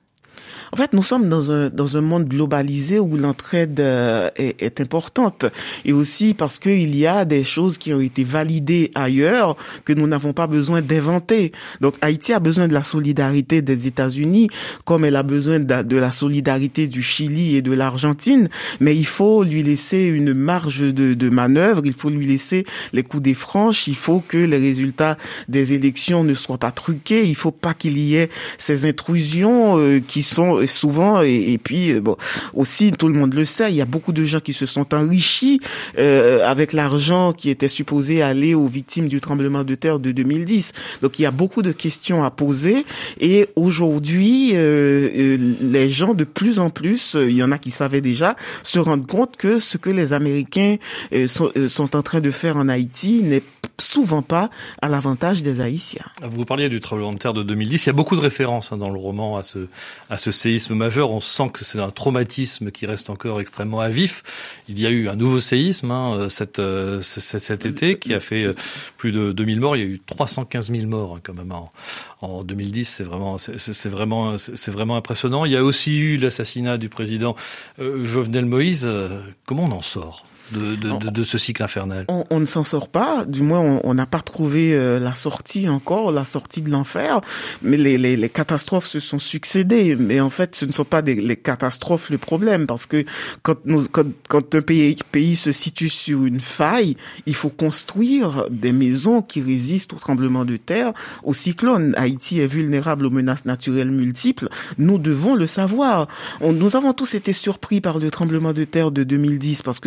En fait, nous sommes dans un dans un monde globalisé où l'entraide euh, est, est importante, et aussi parce que il y a des choses qui ont été validées ailleurs que nous n'avons pas besoin d'inventer. Donc Haïti a besoin de la solidarité des États-Unis, comme elle a besoin de, de la solidarité du Chili et de l'Argentine, mais il faut lui laisser une marge de, de manœuvre, il faut lui laisser les coups des franches, il faut que les résultats des élections ne soient pas truqués, il faut pas qu'il y ait ces intrusions euh, qui sont souvent, et, et puis bon, aussi tout le monde le sait, il y a beaucoup de gens qui se sont enrichis euh, avec l'argent qui était supposé aller aux victimes du tremblement de terre de deux mille dix. Donc il y a beaucoup de questions à poser, et aujourd'hui euh, euh, les gens de plus en plus, euh, il y en a qui savaient déjà, se rendent compte que ce que les Américains euh, sont, euh, sont en train de faire en Haïti n'est souvent pas à l'avantage des Haïtiens. Vous parliez du tremblement de terre de deux mille dix. Il y a beaucoup de références hein, dans le roman à ce, à ce séisme majeur. On sent que c'est un traumatisme qui reste encore extrêmement à vif. Il y a eu un nouveau séisme hein, cet, euh, cet, cet été qui a fait euh, plus de deux mille morts. Il y a eu trois cent quinze mille morts hein, quand même en, en deux mille dix. C'est vraiment, c'est, c'est vraiment, c'est vraiment impressionnant. Il y a aussi eu l'assassinat du président euh, Jovenel Moïse. Euh, comment on en sort De, de, de, de ce cycle infernal? On, on ne s'en sort pas, du moins on n'a pas trouvé euh, la sortie encore, la sortie de l'enfer, mais les, les, les catastrophes se sont succédées. Mais en fait, ce ne sont pas des, les catastrophes le problème, parce que quand, nous, quand, quand un pays, pays se situe sur une faille, il faut construire des maisons qui résistent au tremblement de terre, au cyclone. Haïti est vulnérable aux menaces naturelles multiples, nous devons le savoir. On, nous avons tous été surpris par le tremblement de terre de deux mille dix, parce que ça faisait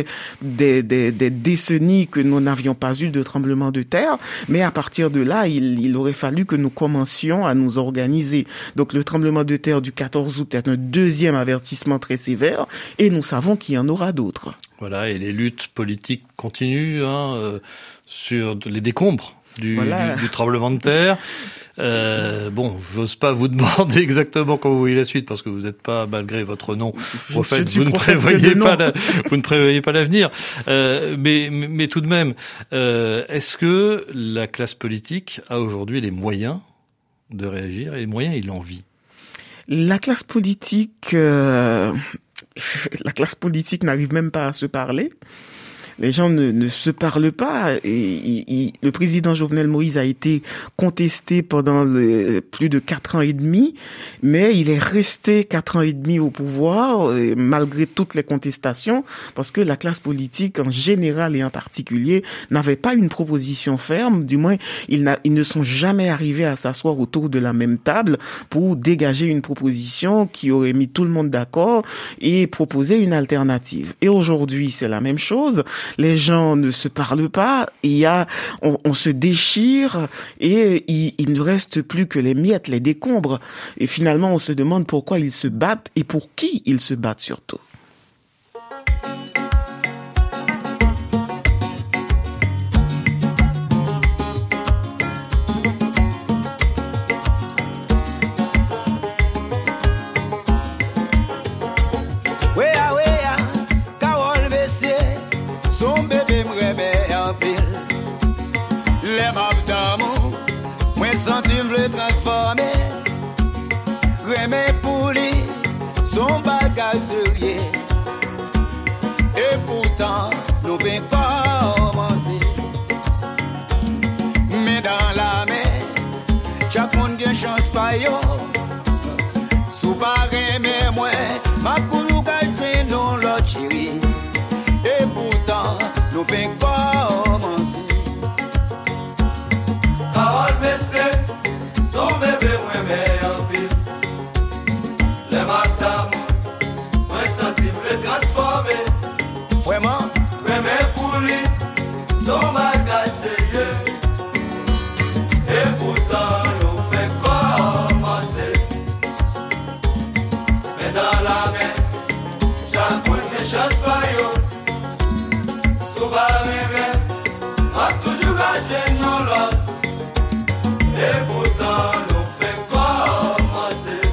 faisait des, des, des décennies que nous n'avions pas eu de tremblement de terre, mais à partir de là, il, il aurait fallu que nous commencions à nous organiser. Donc le tremblement de terre du quatorze août est un deuxième avertissement très sévère, et nous savons qu'il y en aura d'autres. Voilà, et les luttes politiques continuent hein, euh, sur les décombres du, voilà. du, du tremblement de terre. Euh, bon, j'ose pas vous demander exactement comment vous voyez la suite parce que vous n'êtes pas, malgré votre nom, prophète, vous ne prévoyez pas, la, vous ne prévoyez pas l'avenir. Euh, mais, mais tout de même, euh, est-ce que la classe politique a aujourd'hui les moyens de réagir et les moyens et l'envie? La classe politique, euh, la classe politique n'arrive même pas à se parler. Les gens ne, ne se parlent pas. Et, et, et, le président Jovenel Moïse a été contesté pendant le, plus de quatre ans et demi, mais il est resté quatre ans et demi au pouvoir, et malgré toutes les contestations, parce que la classe politique, en général et en particulier, n'avait pas une proposition ferme. Du moins, ils, n'a, ils ne sont jamais arrivés à s'asseoir autour de la même table pour dégager une proposition qui aurait mis tout le monde d'accord et proposer une alternative. Et aujourd'hui, c'est la même chose. Les gens ne se parlent pas, il y a, on, on se déchire et il, il ne reste plus que les miettes, les décombres. Et finalement, on se demande pourquoi ils se battent et pour qui ils se battent surtout. Son bagage sérieux. Et pourtant, nous venons commencer. Mais dans la mer, chaque monde a une chance par yo. Sous pareil, mais moi, ma coulou qu'elle fait non l'autre chérie. Et pourtant, nous venons commencer. Carole Bessé, son bébé, moi, mais en pile. Les madames, moi senti me transformer. Vraiment? Vraiment pour lui, son bagage sérieux. Et pourtant, nous fait commencer. Mais dans la main, chaque fois que chasse pas yo. Souvent, même, m'a toujours gagné non l'autre. Et pourtant, nous fait commencer.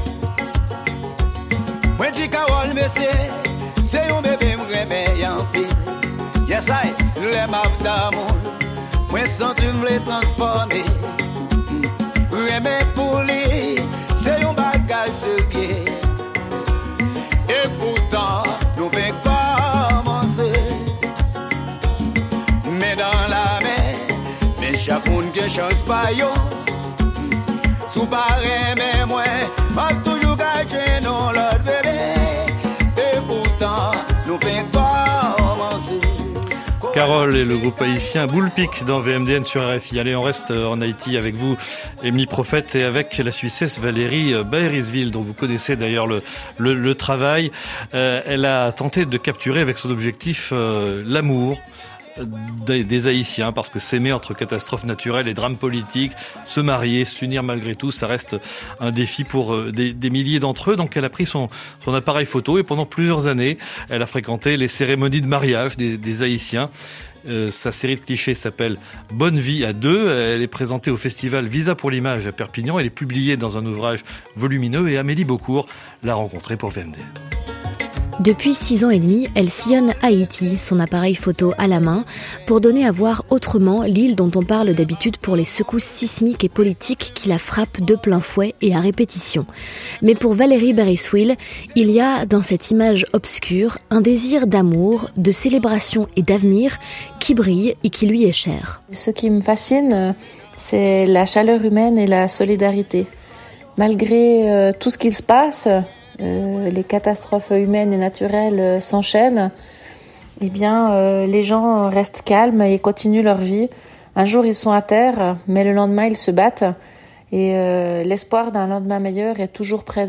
Moi dis Carole Bessé, c'est un bébé me réveille en pile. Yes I, les maps d'amour, moi senti me transformer. Remets pour lui, c'est un bagage sérieux. Et pourtant, nous venons commencer. Mais dans la mer, mais chaque monde qui change pas yo. Sous pareil, mais moi, m'a toujours gagné non l'autre bébé. Et pourtant, nous venons commencer. Carole et le groupe haïtien Boulpic dans V M D N sur R F I. Allez, on reste en Haïti avec vous, Émilie Prophète, et avec la Suissesse Valérie Baeriswil, dont vous connaissez d'ailleurs le, le, le travail. Euh, elle a tenté de capturer avec son objectif euh, l'amour Des, des Haïtiens, parce que s'aimer entre catastrophes naturelles et drames politiques, se marier, s'unir malgré tout, ça reste un défi pour euh, des, des milliers d'entre eux. Donc elle a pris son, son appareil photo et pendant plusieurs années, elle a fréquenté les cérémonies de mariage des, des Haïtiens. Euh, sa série de clichés s'appelle Bonne vie à deux. Elle est présentée au festival Visa pour l'image à Perpignan. Elle est publiée dans un ouvrage volumineux et Amélie Beaucourt l'a rencontrée pour V M D. Depuis six ans et demi, elle sillonne Haïti, son appareil photo à la main, pour donner à voir autrement l'île dont on parle d'habitude pour les secousses sismiques et politiques qui la frappent de plein fouet et à répétition. Mais pour Valérie Baeriswil, il y a dans cette image obscure un désir d'amour, de célébration et d'avenir qui brille et qui lui est cher. Ce qui me fascine, c'est la chaleur humaine et la solidarité. Malgré euh, tout ce qu'il se passe, Euh, les catastrophes humaines et naturelles euh, s'enchaînent, eh bien, euh, les gens restent calmes et continuent leur vie. Un jour, ils sont à terre, mais le lendemain, ils se battent. Et euh, l'espoir d'un lendemain meilleur est toujours présent.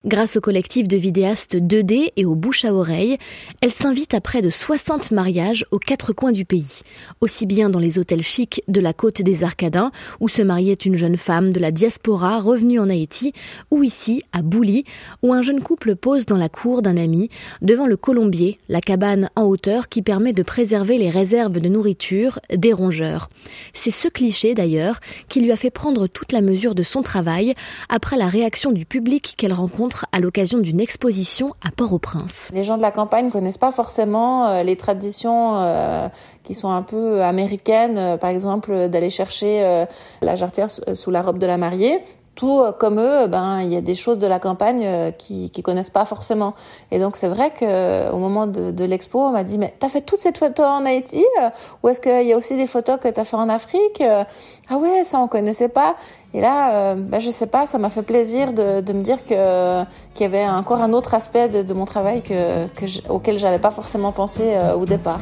Grâce au collectif de vidéastes deux D et aux bouche à oreille, elle s'invite à près de soixante mariages aux quatre coins du pays. Aussi bien dans les hôtels chics de la côte des Arcadins, où se mariait une jeune femme de la diaspora revenue en Haïti, ou ici, à Bouli, où un jeune couple pose dans la cour d'un ami, devant le colombier, la cabane en hauteur qui permet de préserver les réserves de nourriture des rongeurs. C'est ce cliché d'ailleurs qui lui a fait prendre toute la mesure de son travail après la réaction du public qu'elle rencontre à l'occasion d'une exposition à Port-au-Prince. Les gens de la campagne ne connaissent pas forcément euh, les traditions euh, qui sont un peu américaines, euh, par exemple d'aller chercher euh, la jarretière sous la robe de la mariée. Tout euh, comme eux, ben il y a des choses de la campagne euh, qui qui connaissent pas forcément. Et donc c'est vrai que au moment de, de l'expo, on m'a dit mais t'as fait toutes ces photos en Haïti euh, ou est-ce qu'il y a aussi des photos que t'as fait en Afrique? Ah ouais, ça on connaissait pas. Et là, euh, ben je sais pas, ça m'a fait plaisir de de me dire que qu'il y avait encore un autre aspect de, de mon travail que que je, auquel j'avais pas forcément pensé euh, au départ.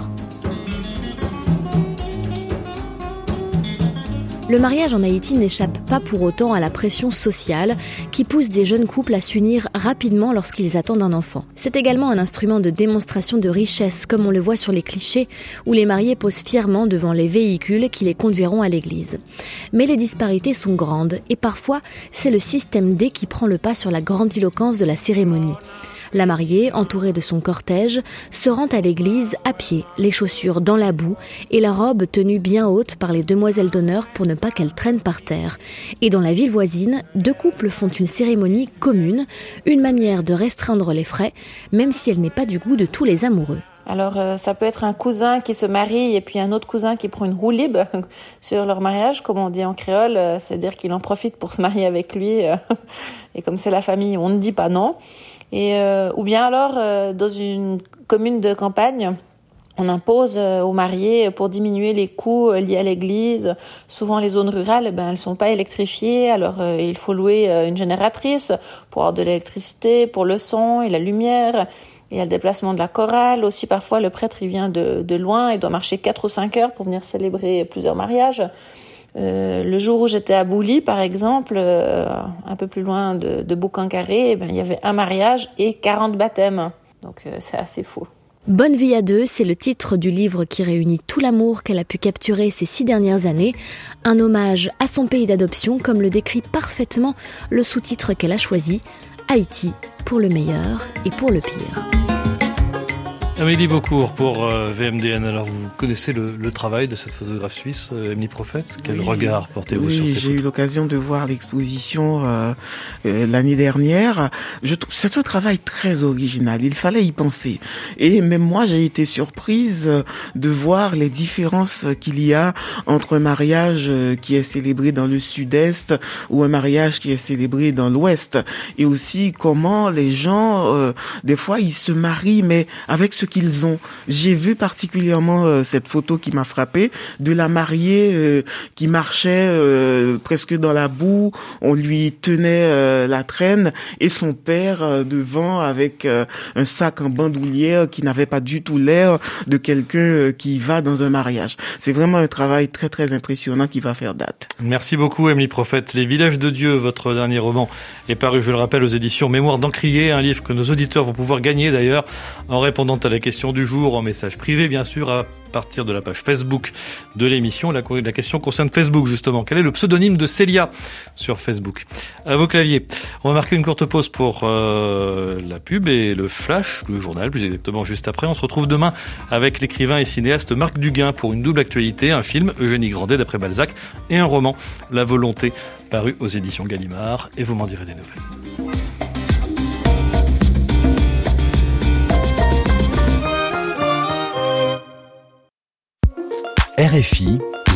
Le mariage en Haïti n'échappe pas pour autant à la pression sociale qui pousse des jeunes couples à s'unir rapidement lorsqu'ils attendent un enfant. C'est également un instrument de démonstration de richesse, comme on le voit sur les clichés, où les mariés posent fièrement devant les véhicules qui les conduiront à l'église. Mais les disparités sont grandes et parfois, c'est le système D qui prend le pas sur la grandiloquence de la cérémonie. La mariée, entourée de son cortège, se rend à l'église à pied, les chaussures dans la boue et la robe tenue bien haute par les demoiselles d'honneur pour ne pas qu'elle traîne par terre. Et dans la ville voisine, deux couples font une cérémonie commune, une manière de restreindre les frais, même si elle n'est pas du goût de tous les amoureux. Alors euh, ça peut être un cousin qui se marie et puis un autre cousin qui prend une roue libre sur leur mariage, comme on dit en créole, euh, c'est-à-dire qu'il en profite pour se marier avec lui. Euh, et comme c'est la famille, on ne dit pas non. Et euh, ou bien alors euh, dans une commune de campagne, on impose euh, aux mariés pour diminuer les coûts euh, liés à l'église. Souvent les zones rurales, ben elles sont pas électrifiées, alors euh, il faut louer euh, une génératrice pour avoir de l'électricité, pour le son et la lumière. Il y a le déplacement de la chorale aussi. Parfois le prêtre il vient de, de loin, il doit marcher quatre ou cinq heures pour venir célébrer plusieurs mariages. Euh, le jour où j'étais à Bouli, par exemple, euh, un peu plus loin de, de Boucancaré, eh ben, il y avait un mariage et quarante baptêmes. Donc euh, c'est assez fou. Bonne vie à deux, c'est le titre du livre qui réunit tout l'amour qu'elle a pu capturer ces six dernières années. Un hommage à son pays d'adoption, comme le décrit parfaitement le sous-titre qu'elle a choisi, Haïti, pour le meilleur et pour le pire. Amélie Beaucourt pour euh, V M D N. Alors vous connaissez le, le travail de cette photographe suisse, euh, Émilie Prophète. Quel oui, regard portez-vous oui, sur ces j'ai photos? eu l'occasion de voir l'exposition euh, euh, l'année dernière. Je trouve c'est un travail très original. Il fallait y penser. Et même moi, j'ai été surprise de voir les différences qu'il y a entre un mariage qui est célébré dans le sud-est ou un mariage qui est célébré dans l'ouest. Et aussi comment les gens, euh, des fois, ils se marient, mais avec ce qu'ils ont. J'ai vu particulièrement euh, cette photo qui m'a frappée de la mariée euh, qui marchait euh, presque dans la boue. On lui tenait euh, la traîne et son père euh, devant avec euh, un sac en bandoulière qui n'avait pas du tout l'air de quelqu'un euh, qui va dans un mariage. C'est vraiment un travail très très impressionnant qui va faire date. Merci beaucoup Émilie Prophète. Les villages de Dieu, votre dernier roman, est paru, je le rappelle, aux éditions Mémoire d'Encrier, un livre que nos auditeurs vont pouvoir gagner d'ailleurs en répondant à la question du jour en message privé, bien sûr, à partir de la page Facebook de l'émission. La, la question concerne Facebook, justement. Quel est le pseudonyme de Célia sur Facebook? À vos claviers. On va marquer une courte pause pour euh, la pub et le flash, le journal, plus exactement juste après. On se retrouve demain avec l'écrivain et cinéaste Marc Duguin pour une double actualité, un film, Eugénie Grandet d'après Balzac, et un roman, La Volonté, paru aux éditions Gallimard. Et vous m'en direz des nouvelles. R F I